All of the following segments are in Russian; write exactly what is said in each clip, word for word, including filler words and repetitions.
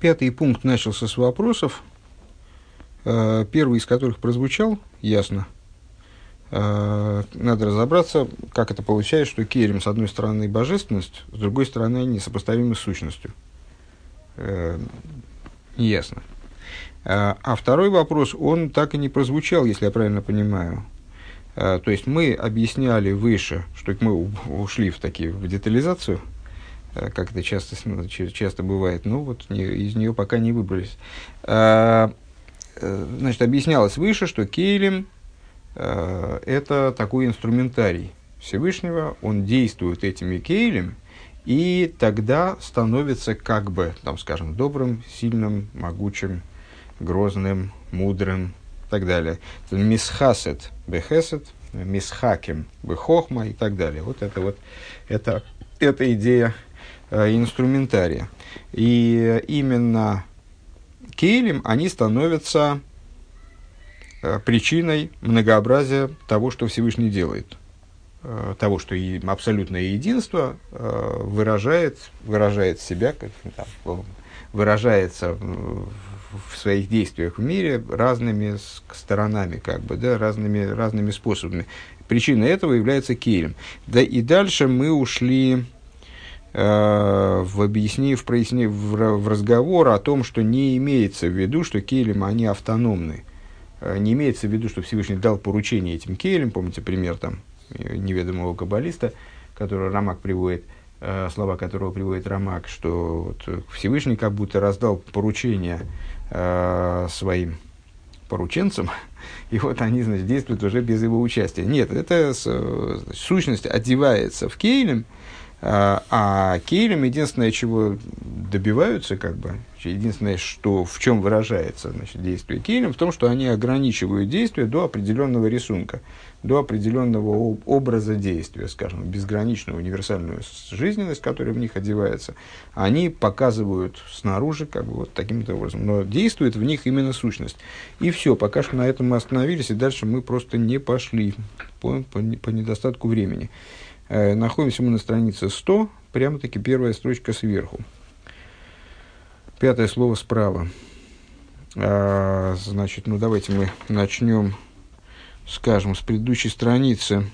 Пятый пункт начался с вопросов, э, первый из которых прозвучал ясно. Э, надо разобраться, как это получается, что кейлем с одной стороны божественность, с другой стороны они несопоставимы с сущностью. Э, неясно. Э, а второй вопрос, он так и не прозвучал, если я правильно понимаю. Э, то есть мы объясняли выше, что мы ушли в, такие, в детализацию, как это часто, часто бывает, но вот не, из нее пока не выбрались. А, значит, объяснялось выше, что кейлем а, это такой инструментарий Всевышнего, он действует этими кейлем, и тогда становится как бы, там, скажем, добрым, сильным, могучим, грозным, мудрым и так далее. Мисхасет бехесет, мисхакем бехохма и так далее. Вот это вот, это, это идея инструментария. И именно кейлем они становятся причиной многообразия того, что Всевышний делает. Того, что и абсолютное единство выражает, выражает себя, как, там, выражается в своих действиях в мире разными сторонами, как бы, да, разными, разными способами. Причиной этого является кейлем. Да, и дальше мы ушли в объяснении, в, прояснении, в, в разговор о том, что не имеется в виду, что кейлем, они автономны. Не имеется в виду, что Всевышний дал поручение этим кейлем. Помните пример там неведомого каббалиста, который Рамак приводит, слова которого приводит Рамак, что вот Всевышний как будто раздал поручение э, своим порученцам, и вот они, значит, действуют уже без его участия. Нет, эта сущность одевается в кейлем, а кейлем единственное, чего добиваются, как бы, единственное, что, в чем выражается, значит, действие кейлем, в том, что они ограничивают действие до определенного рисунка, до определенного образа действия, скажем, безграничную универсальную жизненность, которая в них одевается, они показывают снаружи, как бы, вот таким-то образом, но действует в них именно сущность. И все, пока что на этом мы остановились, и дальше мы просто не пошли по, по, по недостатку времени. Э, находимся мы на странице сто, прямо-таки первая строчка сверху. Пятое слово справа. А, значит, ну давайте мы начнем, скажем, с предыдущей страницы.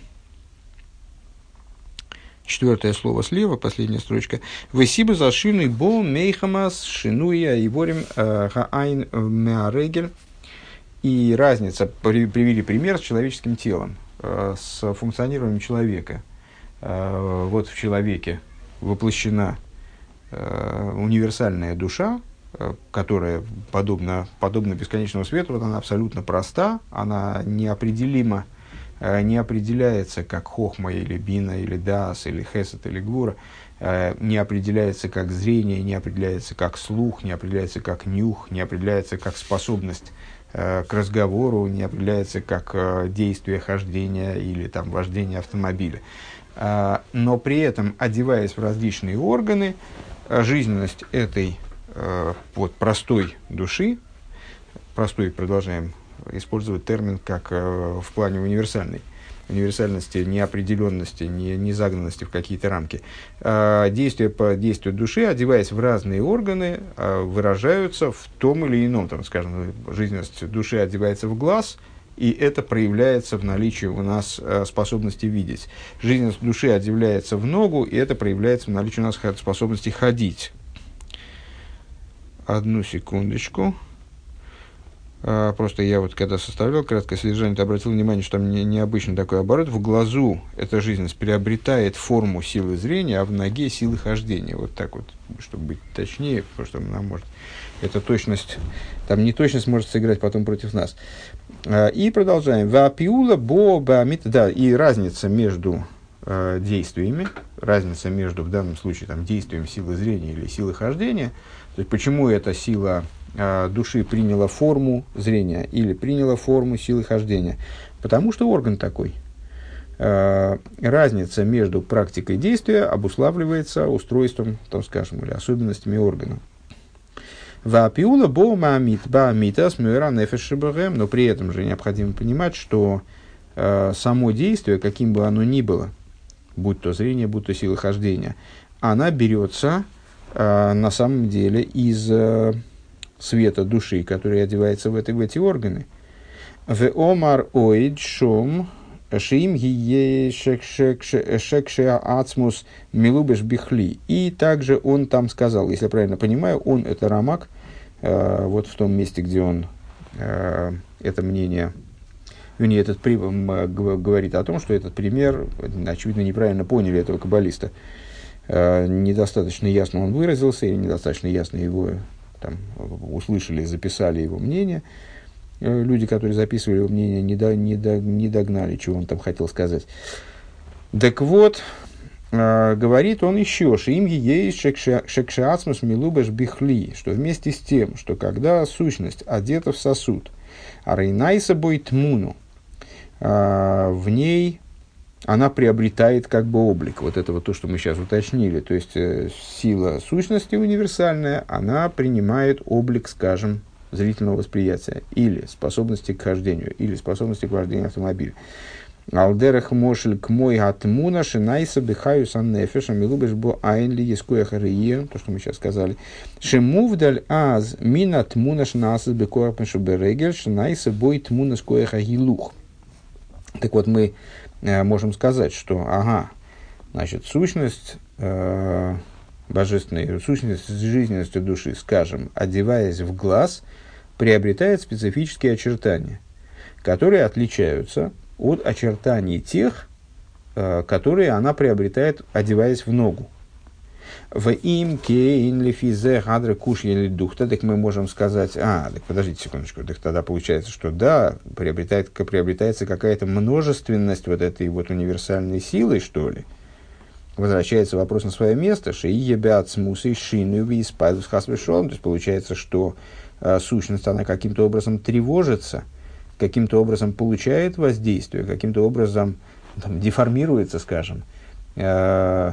Четвертое слово слева, последняя строчка. «Весиба зашины бол мейхамас шинуя и ворим хаайн меарегель». И разница, привели пример с человеческим телом, с функционированием человека. Вот в человеке воплощена универсальная душа, которая подобна, подобна бесконечному свету, вот она абсолютно проста, она неопределима, не определяется как хохма или бина, или даас, или хесед, или гвура, не определяется как зрение, не определяется как слух, не определяется как нюх, не определяется как способность к разговору, не определяется как действие хождения или там, вождения автомобиля. Но при этом, одеваясь в различные органы, жизненность этой вот, простой души, простой, продолжаем использовать термин как в плане универсальной, универсальности, неопределенности, не, не загнанности в какие-то рамки. Действия по действию души, одеваясь в разные органы, выражаются в том или ином, там, скажем, жизненность души одевается в глаз, и это проявляется в наличии у нас способности видеть. Жизненность души одевается в ногу, и это проявляется в наличии у нас способности ходить. Одну секундочку. А, просто я вот когда составлял краткое содержание, то обратил внимание, что там не, необычный такой оборот. В глазу эта жизненность приобретает форму силы зрения, а в ноге силы хождения. Вот так вот, чтобы быть точнее, потому что нам может... Эта точность, там неточность может сыграть потом против нас. А, и продолжаем. Вапиула боба мит... Да, и разница между э, действиями, разница между, в данном случае, там, действием силы зрения или силы хождения. То есть, почему эта сила э, души приняла форму зрения или приняла форму силы хождения? Потому что орган такой. Э, разница между практикой действия обуславливается устройством, там, скажем, или особенностями органа. Вапиула бома мит ба митас мюра нефешибэгэм. Но при этом же необходимо понимать, что э, само действие, каким бы оно ни было, будь то зрение, будь то сила хождения, она берется а, на самом деле из а, света души, который одевается в, это, в эти органы. В омар оид шом шиим гие шекше ацмус милубеш бихли. И также он там сказал, если я правильно понимаю, он, это Рамак, а, вот в том месте, где он а, это мнение... Вернее, этот при, говорит о том, что этот пример, очевидно, неправильно поняли этого каббалиста. Э, недостаточно ясно он выразился, или недостаточно ясно его там, услышали, записали его мнение. Э, люди, которые записывали его мнение, не, до, не, до, не догнали, чего он там хотел сказать. Так вот, э, говорит он еще, что им есть шекшеацмус милубеш бихли, что вместе с тем, что когда сущность одета в сосуд, а рейнайса бой тмуну, в ней она приобретает как бы облик. Вот это вот то, что мы сейчас уточнили. То есть, э, сила сущности универсальная, она принимает облик, скажем, зрительного восприятия. Или способности к хождению, или способности к вождению автомобиля. Алдерах мошель к мой атмуна шинайса бихаю сан нефеша милубеш бо айнли ескуя харие. То, что мы сейчас сказали. Шемувдаль аз мина тмуна шинасас бекоя пешуберегель шинайса бой тмуна скоя хагилух. Так вот, мы э, можем сказать, что, ага, значит, сущность э, божественной, сущность с жизненностью души, скажем, одеваясь в глаз, приобретает специфические очертания, которые отличаются от очертаний тех, э, которые она приобретает, одеваясь в ногу. В им кейн лифизе хадра куш или духта, так мы можем сказать, а, так подождите секундочку, так тогда получается, что да, приобретает, приобретается какая-то множественность вот этой вот универсальной силы, что ли. Возвращается вопрос на свое место, что и ебят смусы шину вис пайдус хасвешон, то есть получается, что а, сущность, она каким-то образом тревожится, каким-то образом получает воздействие, каким-то образом там, деформируется, скажем, а,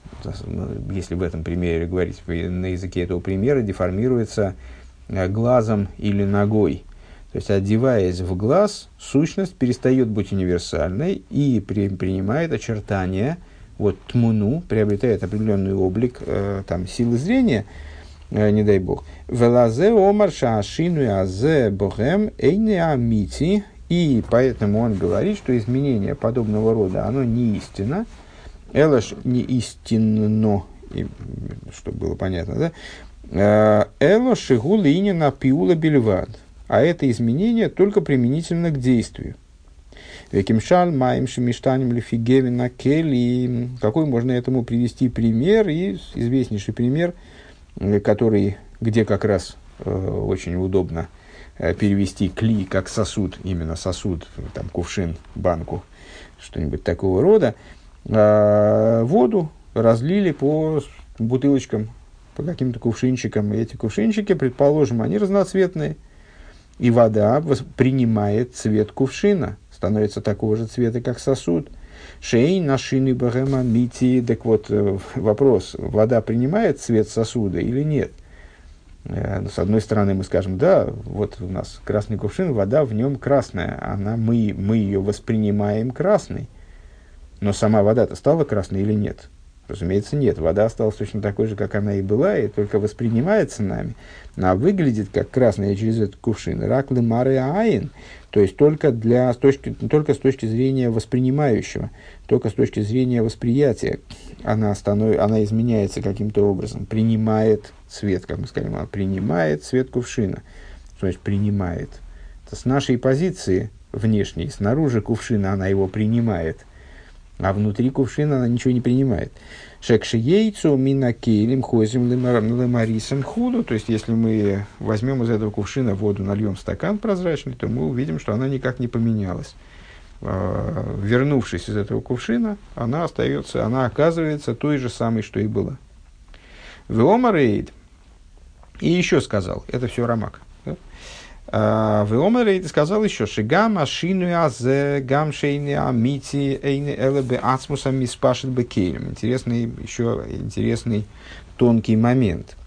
если в этом примере говорить на языке этого примера, деформируется глазом или ногой. То есть, одеваясь в глаз, сущность перестает быть универсальной и при, принимает очертания, вот тмуну, приобретает определенный облик э, там, силы зрения, э, не дай бог. Велазе омар шаашину азе богем эйне амити. И поэтому он говорит, что изменение подобного рода, оно не истинно, элаш не истинно, чтобы было понятно, да? Эло шигу линина пиула бельвад. А это изменение только применительно к действию. Векимшаль маем шемиштанем лифигевина кели. Какой можно этому привести пример? И известнейший пример, который, где как раз э, очень удобно э, перевести кли как сосуд, именно сосуд, там кувшин, банку, что-нибудь такого рода. Воду разлили по бутылочкам, по каким-то кувшинчикам. И эти кувшинчики, предположим, они разноцветные. И вода принимает цвет кувшина, становится такого же цвета, как сосуд. Шей нашины бахема мити. Так вот, вопрос, вода принимает цвет сосуда или нет? С одной стороны, мы скажем, да, вот у нас красный кувшин, вода в нем красная. Она, мы, мы ее воспринимаем красной. Но сама вода-то стала красной или нет? Разумеется, нет. Вода осталась точно такой же, как она и была, и только воспринимается нами. А выглядит как красная через этот кувшин. Раклы мары аин. То есть только, для, с точки, только с точки зрения воспринимающего, только с точки зрения восприятия она, станов, она изменяется каким-то образом. Принимает цвет, как мы сказали, она принимает цвет кувшина. То есть принимает. Это с нашей позиции внешней, снаружи кувшина она его принимает. А внутри кувшина она ничего не принимает. Шекши яйцо минакелем хозим лемарисом худу. То есть, если мы возьмем из этого кувшина воду, нальем в стакан прозрачный, то мы увидим, что она никак не поменялась. Вернувшись из этого кувшина, она остается, она оказывается той же самой, что и была. Веомарейд. И еще сказал, это все Рамак. Веомарейд сказал еще, что гам ашину азе гам шейни амити эйни элебе ацмуса миспашет бекелем. Интересный, еще интересный тонкий момент.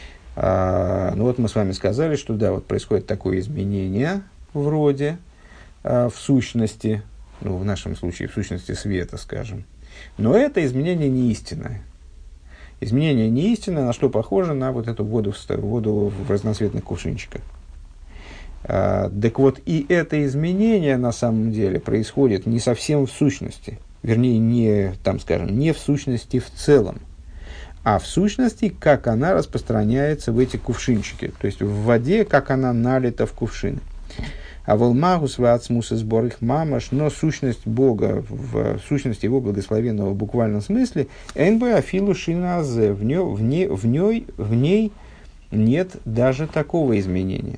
А, ну вот мы с вами сказали, что да, вот происходит такое изменение вроде а, в сущности, ну в нашем случае в сущности света, скажем. Но это изменение не истинное. Изменение не истинное, на что похоже на вот эту воду в, воду в разноцветных кувшинчиках. А, так вот, и это изменение на самом деле происходит не совсем в сущности, вернее, не, там, скажем, не в сущности в целом, а в сущности, как она распространяется в эти кувшинчики, то есть в воде, как она налита в кувшины. А волмагус вацмус сбор их мамаш, но сущность Бога, в сущности его благословенного в буквальном смысле, энбэ афилу шиназе, в ней, в, ней, в, ней, в ней нет даже такого изменения.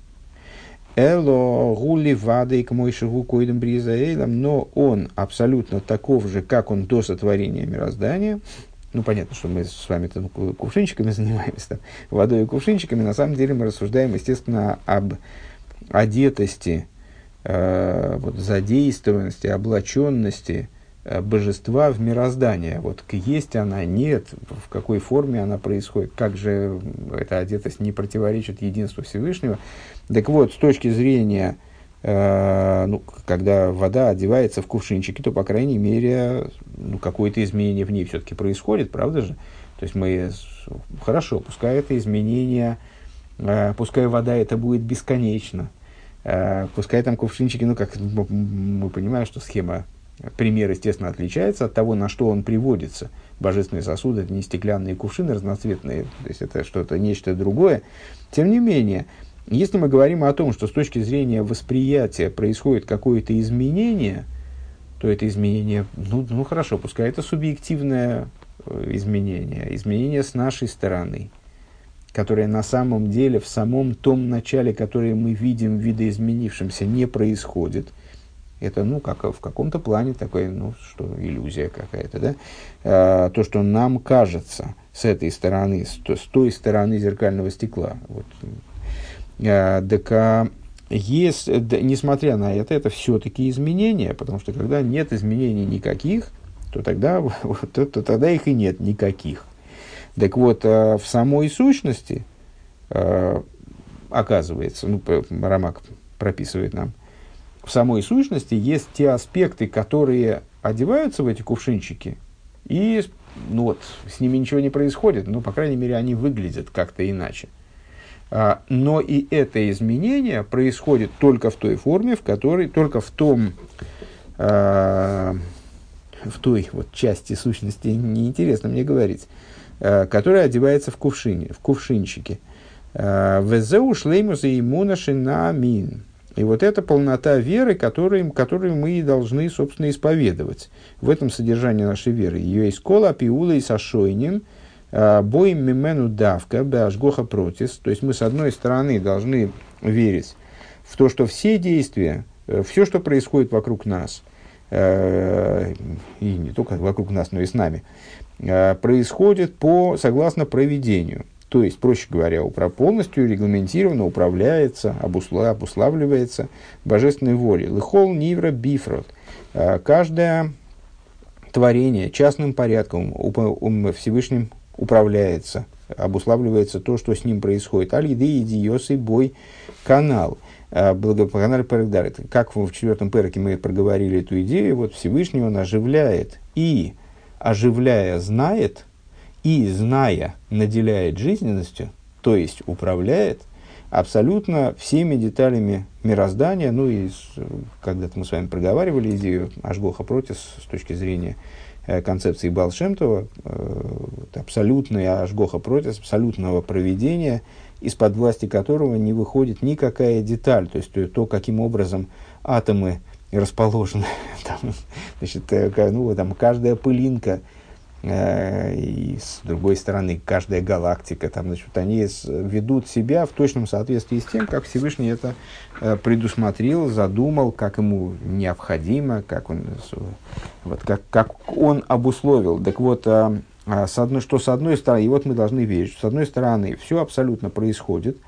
Эло гули вады к мойшигу койдем бризаэлем, но он абсолютно таков же, как он до сотворения мироздания. Ну, понятно, что мы с вами там кувшинчиками занимаемся, там, водой и кувшинчиками. На самом деле мы рассуждаем, естественно, об одетости, э, вот, задействованности, облаченности э, божества в мироздание. Вот есть она, нет, в какой форме она происходит, как же эта одетость не противоречит единству Всевышнего. Так вот, с точки зрения, э, ну, когда вода одевается в кувшинчики, то, по крайней мере, ну, какое-то изменение в ней все-таки происходит, правда же? То есть мы, хорошо, пускай это изменение, э, пускай вода это будет бесконечно, э, пускай там кувшинчики, ну, как мы понимаем, что схема, пример, естественно, отличается от того, на что он приводится. Божественные сосуды — это не стеклянные кувшины разноцветные, то есть это что-то, нечто другое. Тем не менее, если мы говорим о том, что с точки зрения восприятия происходит какое-то изменение, то это изменение, ну, ну хорошо, пускай это субъективное изменение, изменение с нашей стороны, которое на самом деле в самом том начале, которое мы видим видоизменившимся, не происходит. Это, ну, как в каком-то плане такое, ну, что, иллюзия какая-то, да? А, то, что нам кажется с этой стороны, с, с той стороны зеркального стекла. Вот. А, так, а, есть, да, несмотря на это, это все-таки изменения, потому что когда нет изменений никаких, то тогда, то, то тогда их и нет никаких. Так вот, а, в самой сущности, а, оказывается, ну, Рамак прописывает нам, в самой сущности есть те аспекты, которые одеваются в эти кувшинчики, и, ну, вот, с ними ничего не происходит, но, по крайней мере, они выглядят как-то иначе. А, но и это изменение происходит только в той форме, в которой, только в том, а, в той вот части сущности, неинтересно мне говорить, а, которая одевается в кувшине, в кувшинчике. «Везеу шлеймус и имунаши на амин». И вот это полнота веры, которую, которую мы должны, собственно, исповедовать. В этом содержание нашей веры. Ее есть кола, пиула и сашойним, боим мимену давка, башгоха протис. То есть мы, с одной стороны, должны верить в то, что все действия, все, что происходит вокруг нас, и не только вокруг нас, но и с нами, происходит по, согласно провидению. То есть, проще говоря, полностью регламентировано, управляется, обусла, обуславливается божественной волей. Лыхол нивра бифрот. Каждое творение частным порядком Всевышним управляется, обуславливается то, что с ним происходит. Аль-еды идиосы бой канал. Канал Перекдар. Как в четвертом переке мы проговорили эту идею, вот Всевышний он оживляет и, оживляя, знает, и, зная, наделяет жизненностью, то есть управляет абсолютно всеми деталями мироздания. Ну и когда-то мы с вами проговаривали идею Ашгоха Протис с точки зрения э, концепции Баал Шем Това, э, абсолютная Ашгоха Протис, абсолютного провидения, из-под власти которого не выходит никакая деталь, то есть то, то каким образом атомы расположены, там, значит, э, ну, там, каждая пылинка, и с другой стороны каждая галактика, там, значит, они ведут себя в точном соответствии с тем, как Всевышний это предусмотрел, задумал, как ему необходимо, как он, вот, как, как он обусловил. Так вот, а, а с одной, что с одной стороны, и вот мы должны верить, что с одной стороны все абсолютно происходит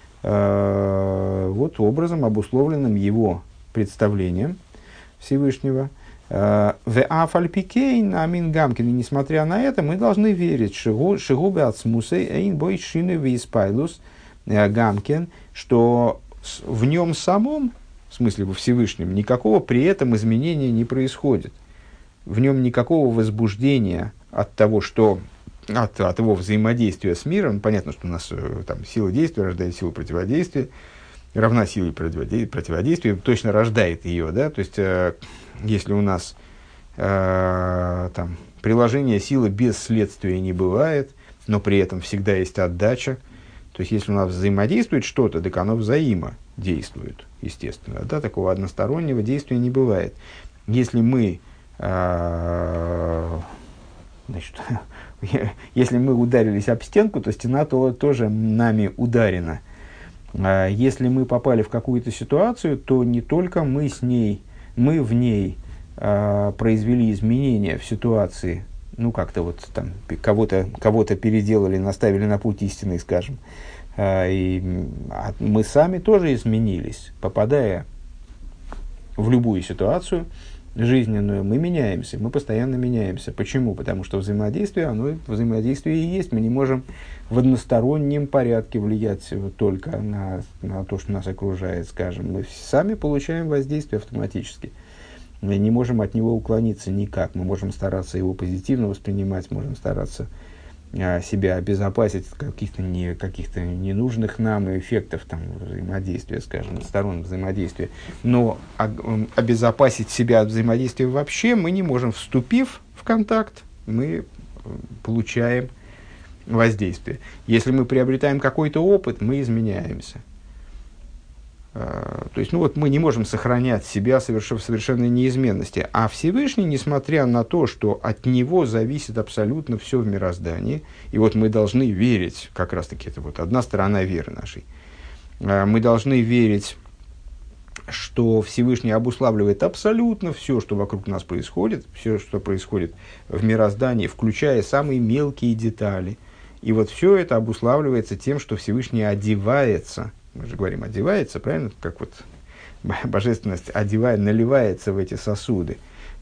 а, вот образом, обусловленным его представлением Всевышнего. В Афальпикейн Амин Гамкин, и несмотря на это, мы должны верить, Шигубе Ацмусей Эйн Бой Шины Виспайлус Гамкин, что в нем самом, в смысле во Всевышнем, никакого при этом изменения не происходит. В нем никакого возбуждения от того, что от, от его взаимодействия с миром. Понятно, что у нас э, там, сила действия рождает силу противодействия, равна силе противодействия, точно рождает ее. Да? То есть, э, если у нас э, там, приложение силы без следствия не бывает, но при этом всегда есть отдача, то есть, если у нас взаимодействует что-то, так оно взаимодействует, естественно. Да? Такого одностороннего действия не бывает. Если мы, э, значит, если мы ударились об стенку, то стена то, тоже нами ударена. Если мы попали в какую-то ситуацию, то не только мы с ней, мы в ней э, произвели изменения в ситуации, ну как-то вот там кого-то, кого-то переделали, наставили на путь истины, скажем. Э, и мы сами тоже изменились, попадая в любую ситуацию жизненную, мы меняемся, мы постоянно меняемся. Почему? Потому что взаимодействие, оно взаимодействие и есть. Мы не можем в одностороннем порядке влиять только на, на то, что нас окружает, скажем. Мы сами получаем воздействие автоматически. Мы не можем от него уклониться никак. Мы можем стараться его позитивно воспринимать, можем стараться а, себя обезопасить от каких-то, не, каких-то ненужных нам эффектов там, взаимодействия, скажем, сторон взаимодействия. Но а, обезопасить себя от взаимодействия вообще мы не можем. Вступив в контакт, мы получаем воздействие. Если мы приобретаем какой-то опыт, мы изменяемся. То есть, ну вот мы не можем сохранять себя соверш- в совершенной неизменности. А Всевышний, несмотря на то, что от него зависит абсолютно все в мироздании, и вот мы должны верить, как раз-таки это вот одна сторона веры нашей, мы должны верить, что Всевышний обуславливает абсолютно все, что вокруг нас происходит, все, что происходит в мироздании, включая самые мелкие детали. И вот все это обуславливается тем, что Всевышний одевается, мы же говорим одевается, правильно, как вот божественность одевает, наливается в эти сосуды,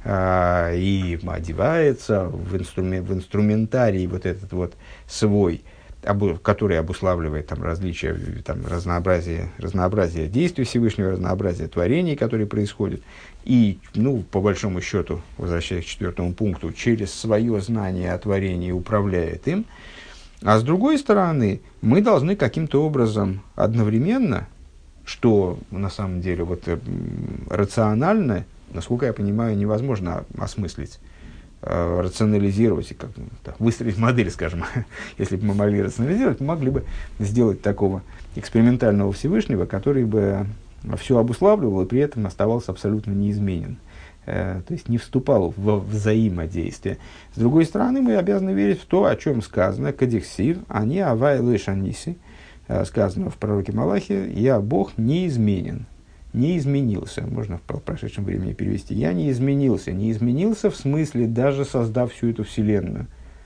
а, и одевается в, инструмен, в инструментарий вот этот вот свой, обу, который обуславливает там, различия, там, разнообразие, разнообразие действий Всевышнего, разнообразие творений, которые происходят. И, ну, по большому счету, возвращаясь к четвертому пункту, через свое знание о творении управляет им. А с другой стороны, мы должны каким-то образом одновременно, что на самом деле вот, э, рационально, насколько я понимаю, невозможно осмыслить, э, рационализировать и как, так, выстроить модель, скажем. Если бы мы могли рационализировать, мы могли бы сделать такого экспериментального Всевышнего, который бы все обуславливал и при этом оставался абсолютно неизменен. То есть не вступал во взаимодействие. С другой стороны, мы обязаны верить в то, о чем сказано, кадиксив, они авай лешаниси, сказано в пророке Малахе, я Бог неизменен, не изменился, можно в прошедшем времени перевести, я не изменился, не изменился в смысле даже создав всю эту вселенную,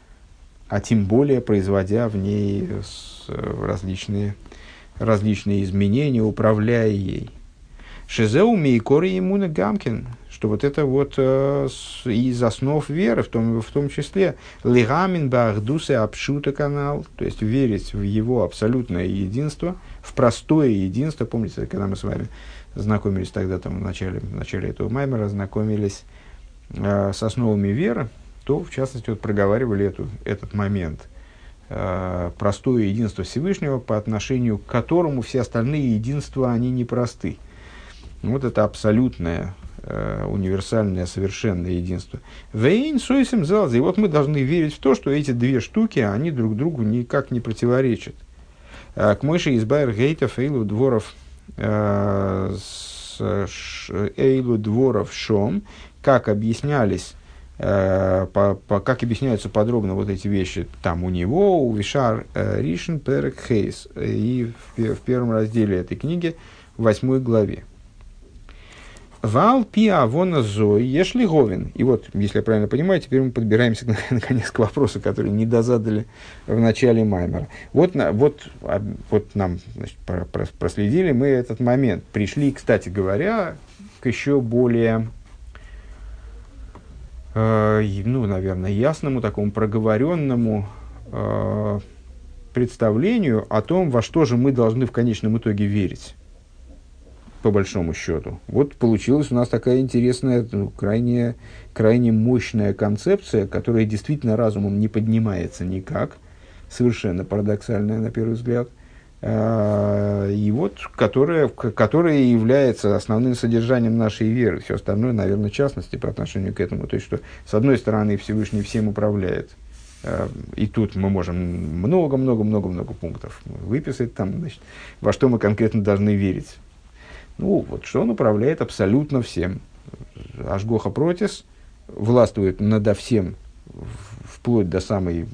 а тем более производя в ней различные, различные изменения, управляя ей. Шезеу мейкори имуна гамкин, что вот это вот э, с, из основ веры, в том, в том числе лигамин бахдусе обшута канал, то есть верить в его абсолютное единство, в простое единство. Помните, когда мы с вами знакомились тогда, там, в начале, в начале этого маймера, знакомились э, с основами веры, то, в частности, вот, проговаривали эту, этот момент. Э, простое единство Всевышнего, по отношению к которому все остальные единства, они непросты. Вот это абсолютное, э, универсальное, совершенное единство. Вейн сойсим залзи. И вот мы должны верить в то, что эти две штуки, они друг другу никак не противоречат. К Мойше избайр гейтов эйлу дворов эйлу дворов шом, как объяснялись, э, по, по, как объясняются подробно вот эти вещи там у него, у Вишар Ришен Перек Хейс, и в, в первом разделе этой книги, в восьмой главе. Вал пиа вона зой ешли говен. И вот, если я правильно понимаю, теперь мы подбираемся наконец к вопросу, который не дозадали в начале маймера. Вот, вот, вот нам, значит, проследили мы этот момент. Пришли, кстати говоря, к еще более, э, ну, наверное, ясному, такому проговоренному э, представлению о том, во что же мы должны в конечном итоге верить. по большому счету. Вот получилась у нас такая интересная, ну, крайне, крайне мощная концепция, которая действительно разумом не поднимается никак, совершенно парадоксальная на первый взгляд, и вот которая, которая является основным содержанием нашей веры. Все остальное, наверное, в частности, по отношению к этому. То есть, что с одной стороны Всевышний всем управляет, и тут мы можем много-много-много-много пунктов выписать, там, значит, во что мы конкретно должны верить. Ну, вот что он управляет абсолютно всем. Ашгоха протис властвует надо всем, вплоть до самой,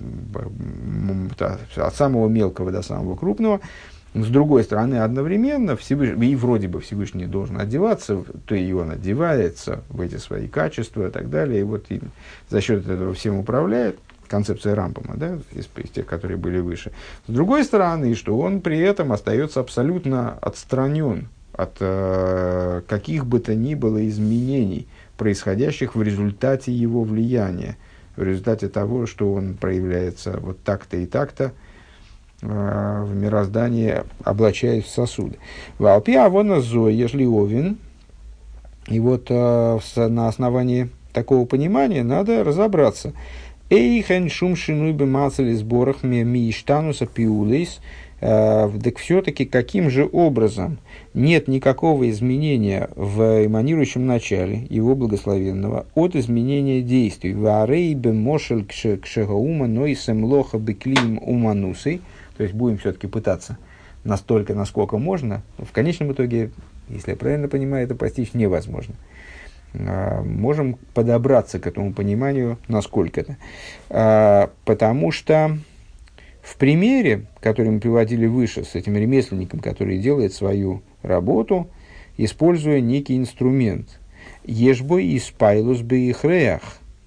от самого мелкого до самого крупного. С другой стороны, одновременно, Всевышний, и вроде бы Всевышний должен одеваться, то и он одевается в эти свои качества и так далее, и вот и за счет этого всем управляет. Концепция Рамбама, да, из, из тех, которые были выше. С другой стороны, что он при этом остается абсолютно отстранен от э, каких бы то ни было изменений, происходящих в результате его влияния, в результате того, что он проявляется вот так-то и так-то э, в мироздании, облачаясь в сосуды. Валпи авона зо, ежели овен, и вот э, на основании такого понимания надо разобраться. Эйхен шум шинуй бы мацали сборах миштануса пиулейс. Так все-таки каким же образом нет никакого изменения в эманирующем начале его благословенного от изменения действий. Варей бе мошель кшегаума нойсем лоха беклим уманусой. То есть будем все-таки пытаться настолько, насколько можно. В конечном итоге, если я правильно понимаю, это постичь невозможно. Можем подобраться к этому пониманию, насколько это. Потому что в примере, который мы приводили выше, с этим ремесленником, который делает свою работу, используя некий инструмент, ешбой и спайлус бейхреях,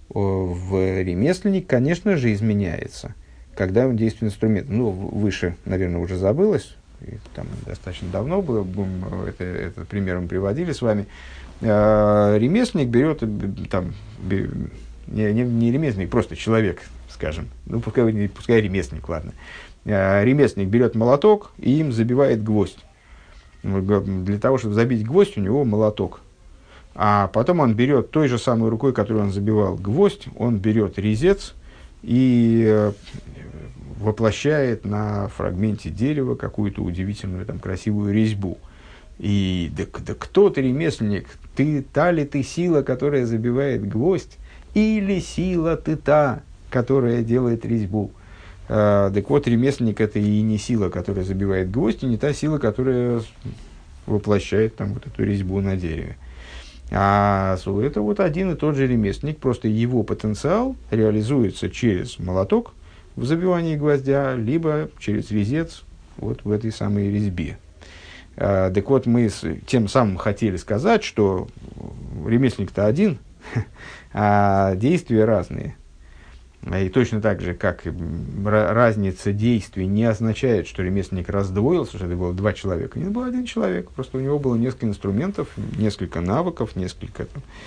в ремесленник, конечно же, изменяется, когда он действует инструментом. Ну, выше, наверное, уже забылось, там достаточно давно было, это, этот пример мы приводили с вами. Ремесленник берет, там, не, не, не ремесленник, просто человек, скажем, ну, пускай, пускай ремесленник, ладно. Ремесленник берет молоток и им забивает гвоздь. Для того, чтобы забить гвоздь, у него молоток. А потом он берет той же самой рукой, которой он забивал гвоздь, он берет резец и воплощает на фрагменте дерева какую-то удивительную, там, красивую резьбу. И да, да кто ты, ремесленник? Ты та ли ты сила, которая забивает гвоздь, или сила ты та, которая делает резьбу? А, так вот, ремесленник — это и не сила, которая забивает гвоздь, и не та сила, которая воплощает там вот эту резьбу на дереве. А это вот один и тот же ремесленник, просто его потенциал реализуется через молоток в забивании гвоздя, либо через резец вот в этой самой резьбе. Uh, так вот, мы с, тем самым хотели сказать, что ремесленник-то один, а действия разные. И точно так же, как разница действий не означает, что ремесленник раздвоился, что это было два человека. Нет, был один человек, просто у него было несколько инструментов, несколько навыков, несколько...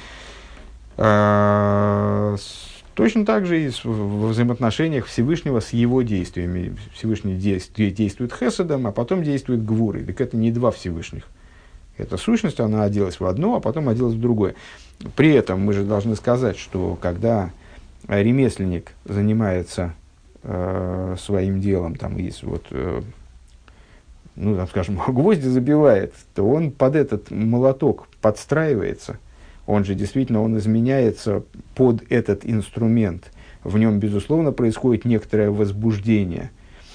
Uh, Точно так же и в взаимоотношениях Всевышнего с его действиями. Всевышний действует хеседом, а потом действует гвурой. Так это не два Всевышних. Эта сущность, она оделась в одно, а потом оделась в другое. При этом мы же должны сказать, что когда ремесленник занимается э, своим делом, там, есть вот, э, ну, там, скажем, гвозди забивает, то он под этот молоток подстраивается. Он же действительно, он изменяется под этот инструмент. В нем, безусловно, происходит некоторое возбуждение.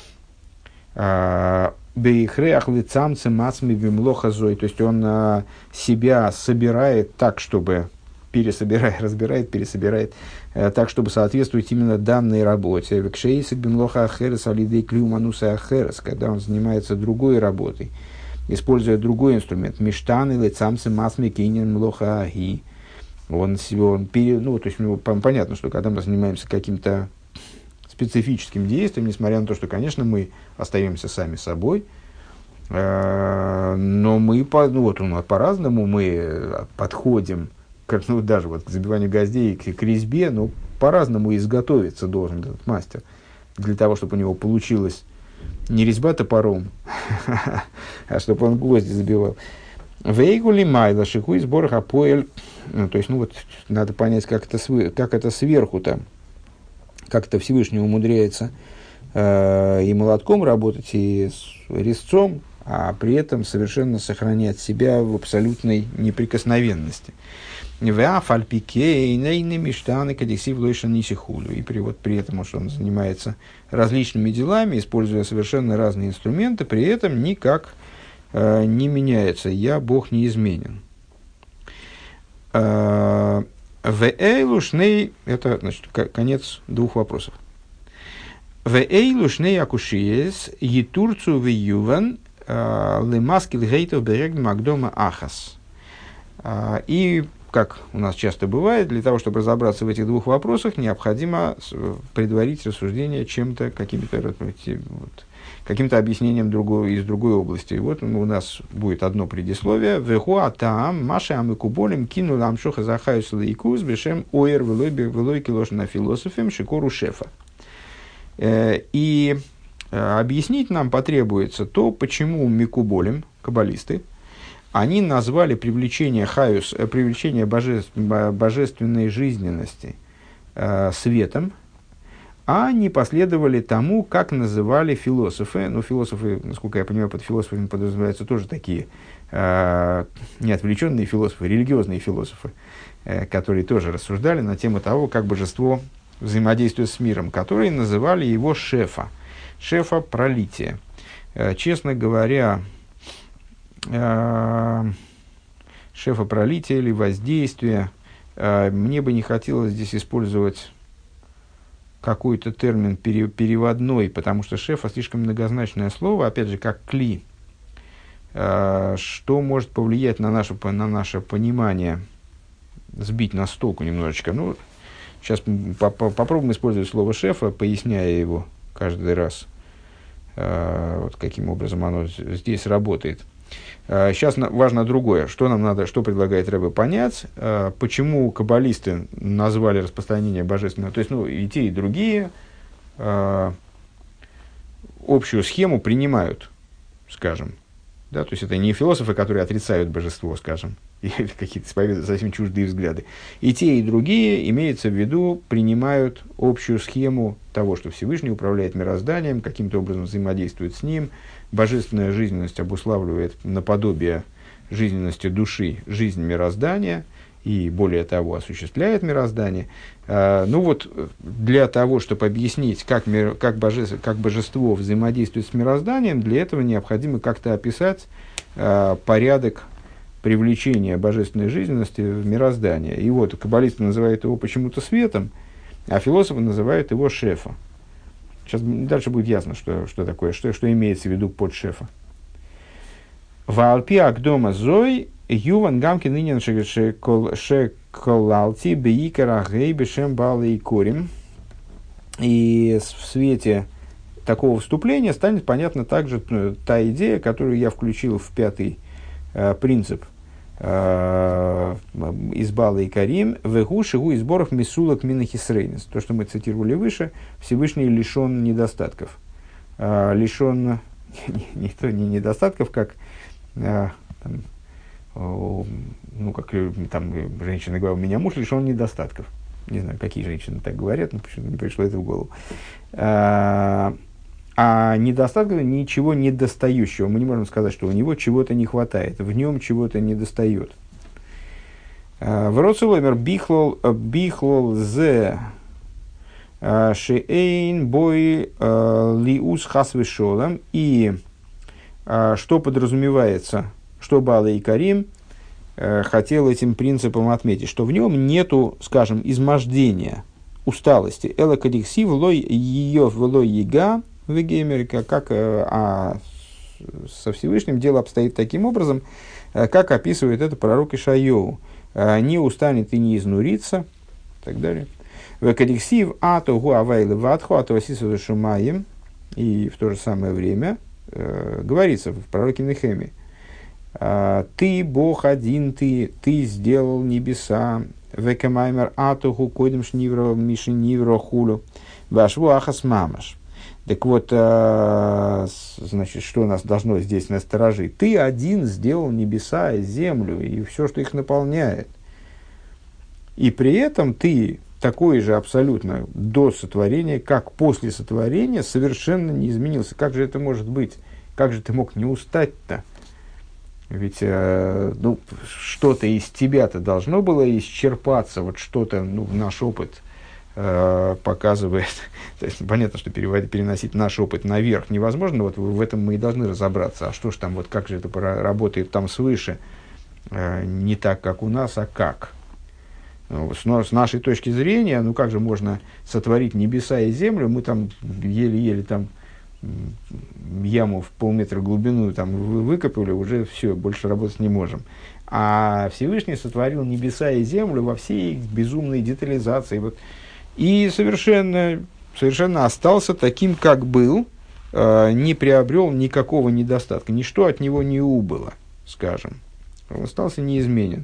Бейхреах лицамцы мацми бимлохазой. То есть он а, себя собирает так, чтобы пересобирает, разбирает, пересобирает, а, так, чтобы соответствовать именно данной работе. Векшейсик бимлоха ахерес алидей клюмануса ахерес, когда он занимается другой работой, используя другой инструмент. Миштан или цамцы масми кинен млоха аги. Он себе, он пере, ну, то есть, ну, понятно, что когда мы занимаемся каким-то специфическим действием, несмотря на то, что, конечно, мы остаемся сами собой, э, но мы по, ну, вот, ну, по-разному мы подходим, к, ну, даже вот к забиванию гвоздей, к, к резьбе, но по-разному изготовиться должен этот мастер, для того, чтобы у него получилось не резьба топором, а чтобы он гвозди забивал. Вейгули майла шикуй сбор хапоэль. То есть, ну вот, надо понять, как это, св... как это сверху-то, как это Всевышний умудряется э, и молотком работать, и с резцом, а при этом совершенно сохранять себя в абсолютной неприкосновенности. И перевод при этом, что он занимается различными делами, используя совершенно разные инструменты, при этом никак э, не меняется. Я, Бог, неизменен. Э, это, значит, конец двух вопросов. Веэйлушней акушиес етурцу веюван лемаскил гейтов берег магдома ахас. И, как у нас часто бывает, для того, чтобы разобраться в этих двух вопросах, необходимо предварить рассуждение чем-то, каким-то, вот, каким-то объяснением другого, из другой области. И вот у нас будет одно предисловие. «Вехуа таам маши амыкуболем кину ламшоха захаюс лейкус бешем оэр велой килошна философем шикору шефа». И объяснить нам потребуется то, почему микуболем, каббалисты, они назвали привлечение хаюс, привлечение божеств, божественной жизненности э, светом, а не последовали тому, как называли философы. Ну, философы, насколько я понимаю, под философами подразумеваются тоже такие э, неотвлеченные философы, религиозные философы, э, которые тоже рассуждали на тему того, как божество взаимодействует с миром, которые называли его шефа. Шефа пролития. Э, честно говоря, шефа пролития или воздействия. Мне бы не хотелось здесь использовать какой-то термин переводной, потому что шефа слишком многозначное слово, опять же, как кли. Что может повлиять на наше, на наше понимание, сбить нас с толку немножечко. Ну, сейчас попробуем использовать слово шефа, поясняя его каждый раз, вот каким образом оно здесь работает. Сейчас важно другое. Что нам надо, что предлагает Ребе понять, почему каббалисты назвали распространение божественного, то есть, ну, и те, и другие общую схему принимают, скажем. Да, то есть, это не философы, которые отрицают божество, скажем, или какие-то исповедуют совсем чуждые взгляды. И те, и другие, имеется в виду, принимают общую схему того, что Всевышний управляет мирозданием, каким-то образом взаимодействует с ним. Божественная жизненность обуславливает наподобие жизненности души жизнь мироздания и, более того, осуществляет мироздание. А, ну вот, для того, чтобы объяснить, как, мир, как, божество, как божество взаимодействует с мирозданием, для этого необходимо как-то описать а, порядок привлечения божественной жизненности в мироздание. И вот каббалисты называют его почему-то светом, а философы называют его шефа. Сейчас дальше будет ясно, что, что такое, что, что имеется в виду под шефа. Ваалпи агдома зой юван гамки нынен шеколалти бейкара гей бешем балы и корим. И в свете такого вступления станет понятна также та идея, которую я включил в пятый э, принцип э, из Бала и Карим, вегу шигу из сборов мисулок минахисрейнес. То, что мы цитировали выше, Всевышний лишен недостатков. Э, лишен не, не, не, не недостатков, как, э, там, о, ну, как там женщина говорила, у меня муж лишен недостатков. Не знаю, какие женщины так говорят, но почему-то не пришло это в голову. Э, А недостатков ничего недостающего. Мы не можем сказать, что у него чего-то не хватает, в нем чего-то недостает. Вроцеломер бихлол бихлол зе шеэйн бой лиус хасвешолам. И что подразумевается, что Бала и Карим хотел этим принципом отметить, что в нем нету, скажем, измождения, усталости. Эла кадиксив лой ее влой яга. Вегемерика, как а со Всевышним дело обстоит таким образом, как описывает это пророк Ишайяу. Не устанет и не изнурится, и так далее. Векадиксив ато гуавайлы ватху ато асису шумаем. И в то же самое время э, говорится в пророке Нехемии: ты, Бог один, ты, ты сделал небеса. Векамаймер ато гу койдем шнивро миши нивро хулю. Вашву ахас мамаш. Так вот, э, значит, что нас должно здесь насторожить? Ты один сделал небеса и землю, и все, что их наполняет. И при этом ты такой же абсолютно до сотворения, как после сотворения, совершенно не изменился. Как же это может быть? Как же ты мог не устать-то? Ведь э, ну, что-то из тебя-то должно было исчерпаться, вот что-то, ну, наш опыт э, показывает. То есть, понятно, что переводить, переносить наш опыт наверх невозможно, вот в этом мы и должны разобраться. А что ж там, вот как же это работает там свыше? Э, не так, как у нас, а как? Ну, с, с нашей точки зрения, ну как же можно сотворить небеса и землю? Мы там еле-еле там яму в полметра глубину там выкопали, уже все, больше работать не можем. А Всевышний сотворил небеса и землю во всей их безумной детализации. Вот. И совершенно, совершенно остался таким, как был, э, не приобрел никакого недостатка. Ничто от него не убыло, скажем. Он остался неизменен.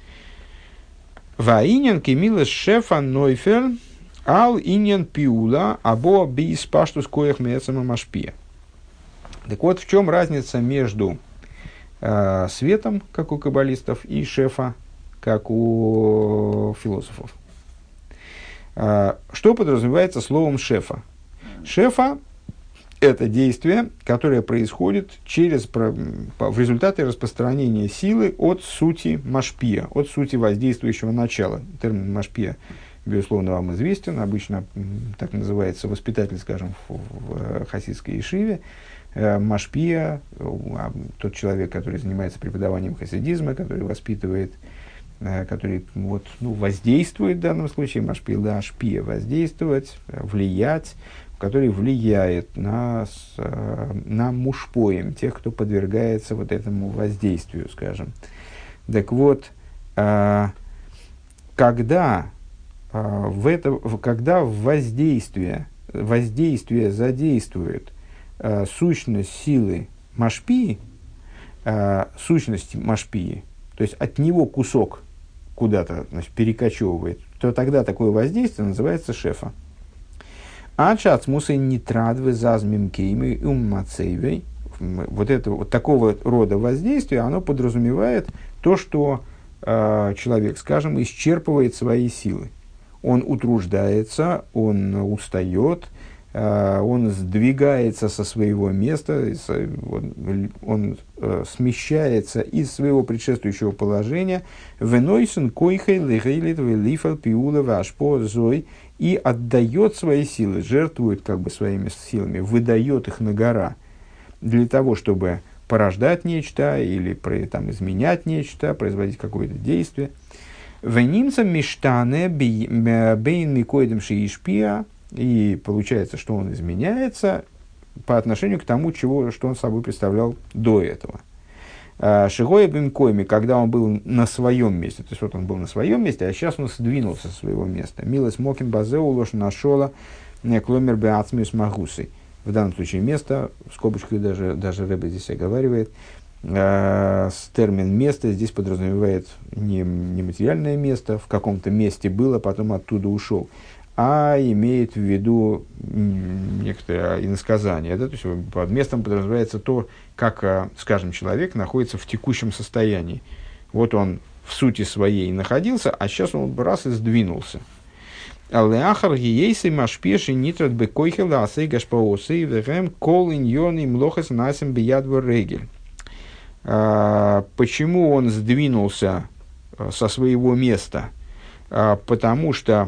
Ваинен кемилес шефа нойфер ал иньян пиула або бис паштус коях мецама машпия. Так вот, в чем разница между э, светом, как у каббалистов, и шефа, как у философов? Э, что подразумевается словом шефа? Шефа – это действие, которое происходит через, в результате распространения силы от сути машпия, от сути воздействующего начала. Термин машпия, безусловно, вам известен, обычно так называется воспитатель, скажем, в, в хасидской ешиве. Машпия, тот человек, который занимается преподаванием хасидизма, который воспитывает, который вот, ну, воздействует в данном случае, машпия, да, ашпия, воздействовать, влиять, который влияет на, на мушпоем, тех, кто подвергается вот этому воздействию, скажем. Так вот, когда в, это, когда в воздействие, воздействие задействует э, сущность силы машпии, э, сущность машпии, то есть от него кусок куда-то, значит, перекочевывает, то тогда такое воздействие называется шефа. Ачац мусой нитрадвы зазмим кеймы уммацейвей. Вот это вот такого рода воздействие, оно подразумевает то, что э, человек, скажем, исчерпывает свои силы. Он утруждается, он устает, э, он сдвигается со своего места, он, он э, смещается из своего предшествующего положения, венойсен койхей легейлит велифал пиула вашпо зой, и отдает свои силы, жертвует как бы своими силами, выдает их на гора для того, чтобы порождать нечто или там, изменять нечто, производить какое-то действие. Венимца миштане бейн микоидем шиишпия, и получается, что он изменяется по отношению к тому, чего, что он собой представлял до этого. Шигоя бинкойми, когда он был на своем месте, то есть вот он был на своем месте, а сейчас он сдвинулся со своего места. Милос мокин базеу лош нашола кломер беацмиус магусой. В данном случае место, в скобочках даже, даже Рэбе здесь оговаривает, э, термин место здесь подразумевает не, не материальное место, в каком-то месте было, потом оттуда ушел, а имеет в виду некоторое иносказание. Да? То есть под местом подразумевается то, как, скажем, человек находится в текущем состоянии. Вот он в сути своей находился, а сейчас он раз и сдвинулся. Алеахар гиейсы машпеши нитрат бекойхела асей гашпаосы вэгэм кол иньоны млохас насим биядвор регель. Почему он сдвинулся со своего места? А, потому что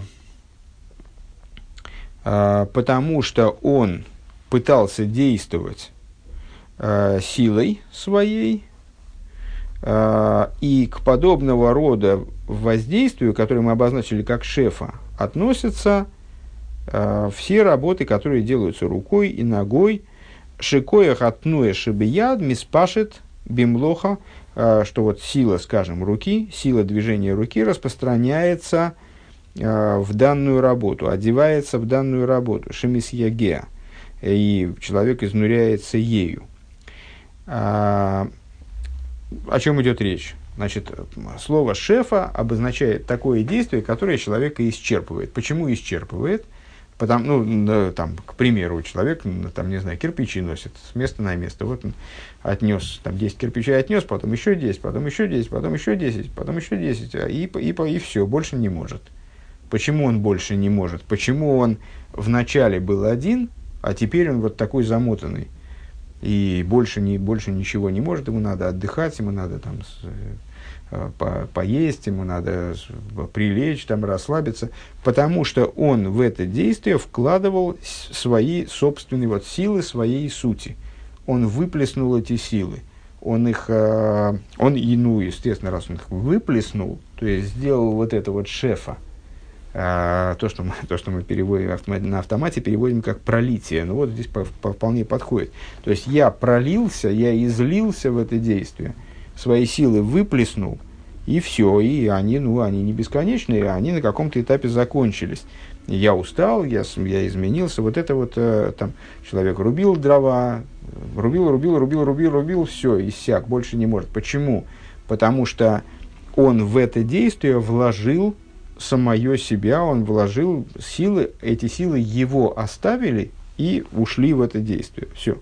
а, потому что он пытался действовать а, силой своей, а, и к подобного рода воздействию, которое мы обозначили как шефа, относятся а, все работы, которые делаются рукой и ногой. Шикоях отнуя шибияд миспашет бимлоха, что вот сила, скажем, руки, сила движения руки распространяется э, в данную работу, одевается в данную работу, шемисьягеа, и человек изнуряется ею. А, о чем идет речь? Значит, слово «шефа» обозначает такое действие, которое человека исчерпывает. Почему исчерпывает? Потому, ну, да, там, к примеру, человек, там, не знаю, кирпичи носит с места на место. Вот он отнес, там, десять кирпичей отнес, потом еще десять, потом еще десять, потом еще десять, потом еще десять, и, и, и, и все, больше не может. Почему он больше не может? Почему он вначале был один, а теперь он вот такой замотанный? И больше, не, больше ничего не может, ему надо отдыхать, ему надо там с, по, поесть, ему надо прилечь, там, расслабиться, потому что он в это действие вкладывал свои собственные вот, силы, своей сути. Он выплеснул эти силы. Он их, он, ну, естественно, раз он их выплеснул, то есть сделал вот это вот шефа, то, что мы, то, что мы переводим автомат, на автомате, переводим как пролитие. Ну вот здесь по, по, вполне подходит. То есть я пролился, я излился в это действие, свои силы выплеснул, и все. И они, ну, они не бесконечные, они на каком-то этапе закончились. Я устал, я, я изменился. Вот это вот там человек рубил дрова, рубил, рубил, рубил, рубил, рубил, все, иссяк, больше не может. Почему? Потому что он в это действие вложил самое себя, он вложил силы, эти силы его оставили и ушли в это действие. Все.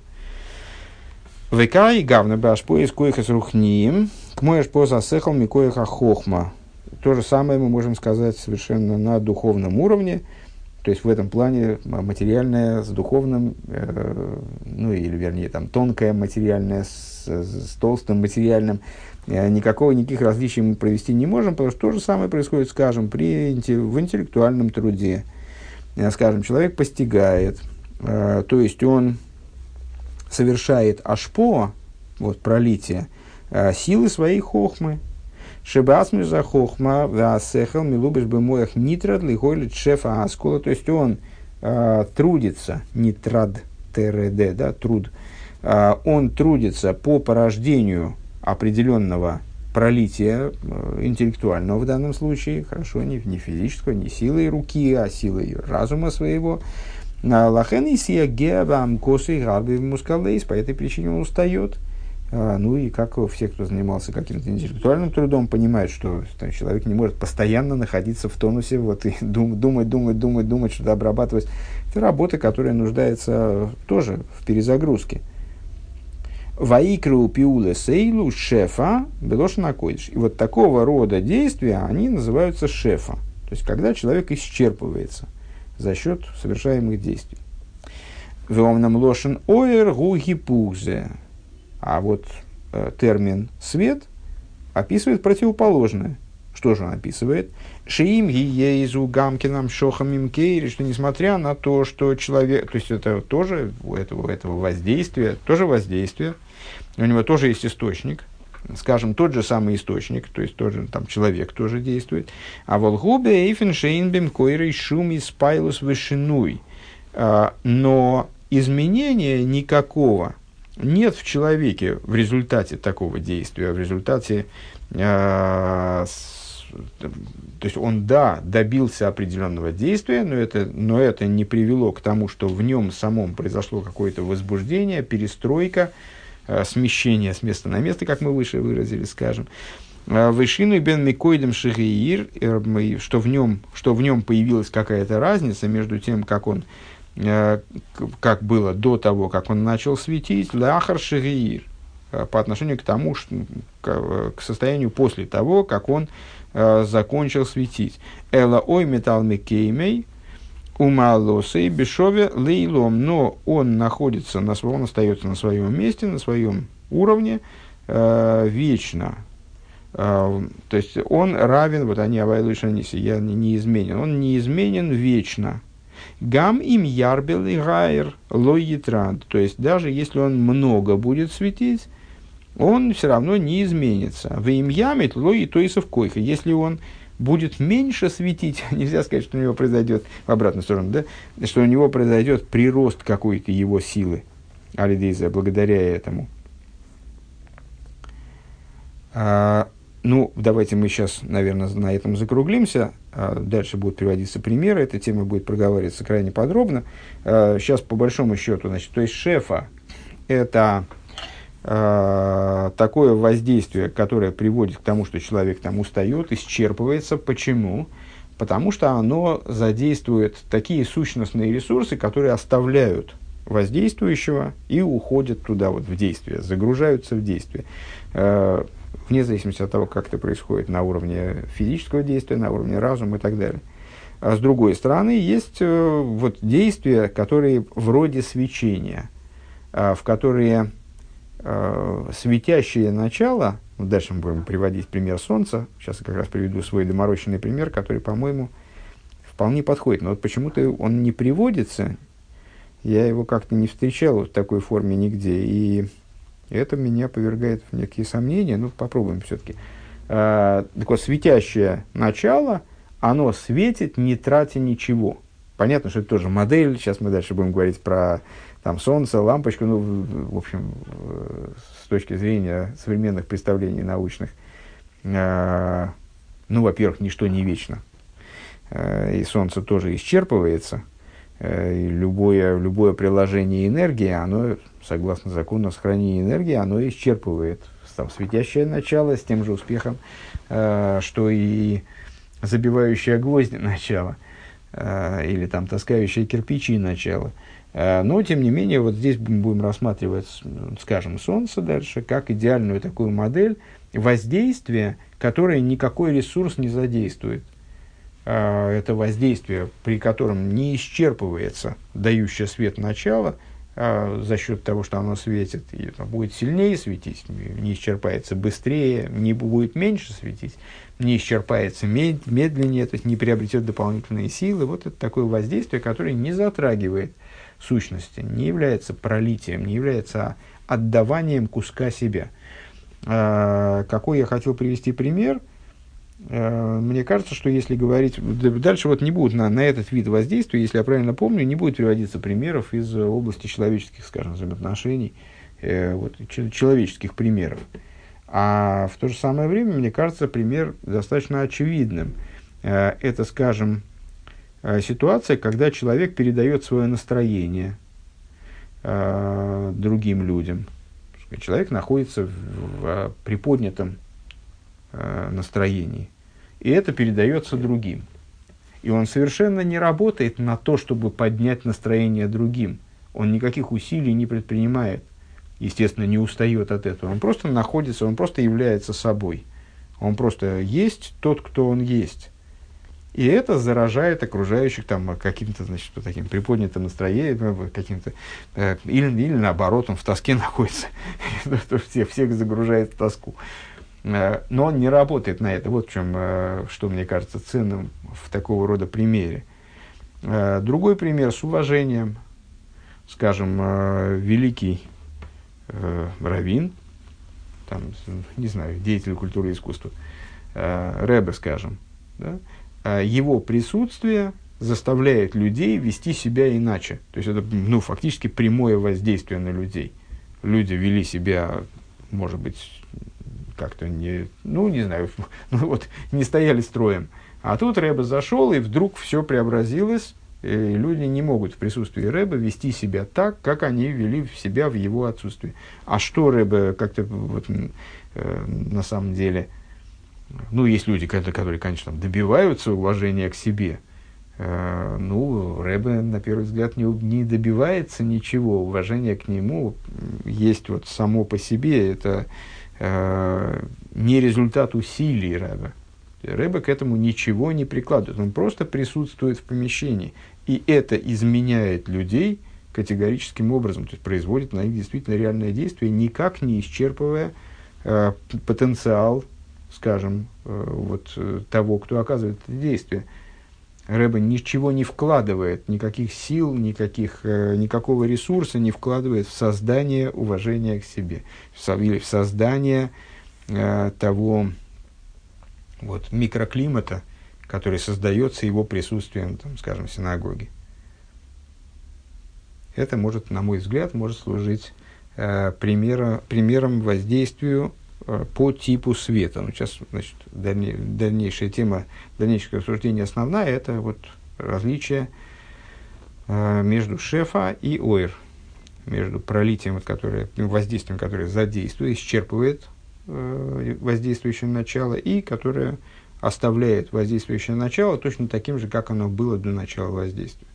Векай гавна башпо из коихас рухниим, к моешь поза сехал микоиха хохма. То же самое мы можем сказать совершенно на духовном уровне, то есть в этом плане материальное с духовным, э, ну или вернее там тонкое материальное с, с толстым материальным. Никакого, никаких различий мы провести не можем, потому что то же самое происходит, скажем, при, в интеллектуальном труде. Скажем, человек постигает, э, то есть он совершает ашпо, вот пролитие, э, силы своей хохмы. Шебасмю за хохма, васехал, милубиш бы моях нитрад, лихойлит шефа аскула, то есть он э, трудится, нитрад, трд, да, труд, э, он трудится по порождению определенного пролития э, интеллектуального в данном случае, хорошо, не, не физического, не силой руки, а силой разума своего. Лахен и сия геабам косы гарби мускалейс, по этой причине он устает. А, ну и как все, кто занимался каким-то интеллектуальным трудом, понимают, что там, человек не может постоянно находиться в тонусе, вот, и дум, думать, думать, думать, думать, что-то обрабатывать. Это работа, которая нуждается тоже в перезагрузке. Ваикру пиуле сейлу шефа белошна койдыш. И вот такого рода действия, они называются шефа. То есть, когда человек исчерпывается за счет совершаемых действий. Веомнам лошен оэр гугипузе. А вот э, термин «свет» описывает противоположное. Что же он описывает? Шиим гиезу гамкинам шохамим кейри, что несмотря на то, что человек, то есть это тоже у этого, этого воздействия, тоже воздействие, у него тоже есть источник, скажем, тот же самый источник, то есть тоже там человек тоже действует. А волгубе эйфен шейнбем койрей шуми спайлус вышинуй. Но изменения никакого нет в человеке в результате такого действия, в результате, э, с, то есть он, да, добился определенного действия, но это, но это не привело к тому, что в нем самом произошло какое-то возбуждение, перестройка, э, смещение с места на место, как мы выше выразили, скажем. Вышину бен микойдем шигиир, что в нем, что в нем появилась какая-то разница между тем, как он, как было до того, как он начал светить, ляхар шигиир, по отношению к тому, что, к состоянию после того, как он э, закончил светить. Эла ой металл микеймей умалосей бешове лейлом, но он находится на своем, он остается на своем месте, на своем уровне э, вечно. Э, то есть он равен, вот они авайлышаниси, я неизменен, он неизменен вечно. Гам им ярбел и гайр лоитранд. То есть, даже если он много будет светить, он все равно не изменится. В им ямит лои тоисов койха. Если он будет меньше светить, нельзя сказать, что у него произойдет в обратную сторону, да? Что у него произойдет прирост какой-то его силы. Алидейза, благодаря этому. А, ну, давайте мы сейчас, наверное, на этом закруглимся. Дальше будут приводиться примеры, эта тема будет проговариваться крайне подробно. Сейчас, по большому счету, значит, то есть шефа – это э, такое воздействие, которое приводит к тому, что человек там устает, исчерпывается. Почему? потому что оно задействует такие сущностные ресурсы, которые оставляют воздействующего и уходят туда, вот, в действие, загружаются в действие. Э, вне зависимости от того, как это происходит на уровне физического действия, на уровне разума и так далее. А с другой стороны, есть э, вот, действия, которые вроде свечения, э, в которые э, светящее начало, ну, дальше мы будем приводить пример Солнца, сейчас я как раз приведу свой доморощенный пример, который, по-моему, вполне подходит, но вот почему-то он не приводится. Я его как-то не встречал в такой форме нигде, и это меня повергает в некие сомнения. Ну, попробуем все-таки. А, так вот, светящее начало, оно светит, не тратя ничего. Понятно, что это тоже модель. Сейчас мы дальше будем говорить про там, солнце, лампочку. Ну, в, в общем, с точки зрения современных представлений научных, а, ну, во-первых, ничто не вечно. А, и солнце тоже исчерпывается. И любое, любое приложение энергии, оно, согласно закону сохранения энергии, оно исчерпывает там, светящее начало с тем же успехом, э, что и забивающее гвозди начало, э, или там таскающее кирпичи начало. Э, но, тем не менее, вот здесь будем рассматривать, скажем, Солнце дальше, как идеальную такую модель воздействия, которое никакой ресурс не задействует. Это воздействие, при котором не исчерпывается дающее свет начало а, за счет того, что оно светит, и там, будет сильнее светить, не исчерпается быстрее, не будет меньше светить, не исчерпается мед, медленнее, то есть не приобретет дополнительные силы. Вот это такое воздействие, которое не затрагивает сущности, не является пролитием, не является отдаванием куска себя. А, какой я хотел привести пример? Мне кажется, что если говорить... Дальше вот не будут на, на этот вид воздействия, если я правильно помню, не будет приводиться примеров из области человеческих, скажем, взаимоотношений, э, вот, ч- человеческих примеров. А в то же самое время, мне кажется, пример достаточно очевидным. Э, это, скажем, э, ситуация, когда человек передает свое настроение э, другим людям. Человек находится в, в приподнятом настроении. И это передается другим. И он совершенно не работает на то, чтобы поднять настроение другим. Он никаких усилий не предпринимает. Естественно, не устает от этого. Он просто находится, он просто является собой. Он просто есть тот, кто он есть. И это заражает окружающих там, каким-то, значит, таким приподнятым настроением, каким-то, э, или, или наоборот, он в тоске находится. Всех загружает в тоску. Но он не работает на это. Вот в чем, что мне кажется ценным в такого рода примере. Другой пример с уважением. Скажем, великий раввин, там, не знаю, деятель культуры и искусства, Ребе, скажем, да, его присутствие заставляет людей вести себя иначе. То есть это, ну, фактически прямое воздействие на людей. Люди вели себя, может быть, как-то не, ну, не знаю, ну, вот, не стояли строем. А тут Ребе зашел, и вдруг все преобразилось, и люди не могут в присутствии Ребе вести себя так, как они вели себя в его отсутствии. А что Ребе как-то вот, э, на самом деле, ну, есть люди, которые, конечно, добиваются уважения к себе, э, ну, Ребе, на первый взгляд, не, не добивается ничего, уважения к нему есть вот само по себе, это не результат усилий Ребе. Ребе к этому ничего не прикладывает. Он просто присутствует в помещении. И это изменяет людей категорическим образом. То есть производит на них действительно реальное действие, никак не исчерпывая э, потенциал, скажем, э, вот, э, того, кто оказывает это действие. Ребе ничего не вкладывает, никаких сил, никаких, э, никакого ресурса не вкладывает в создание уважения к себе, или в создание э, того вот, микроклимата, который создается его присутствием, там, скажем, в синагоге. Это может, на мой взгляд, может служить э, примера, примером воздействию э, по типу света. Ну, сейчас, значит, дальне, дальнейшая тема, дальнейшее рассуждение основная, это вот различие э, между шефа и ойр, между пролитием, вот, которое, воздействием, которое задействует, исчерпывает э, воздействующее начало, и которое оставляет воздействующее начало точно таким же, как оно было до начала воздействия.